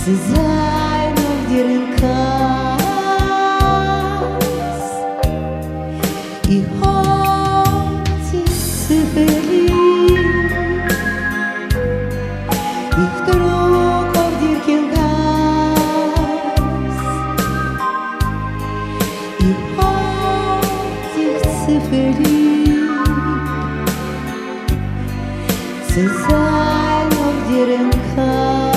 Să zainul din cas I hoci sfeli Ich trug auf dir kein Gas Ich hoci sfeli Să zainul din cas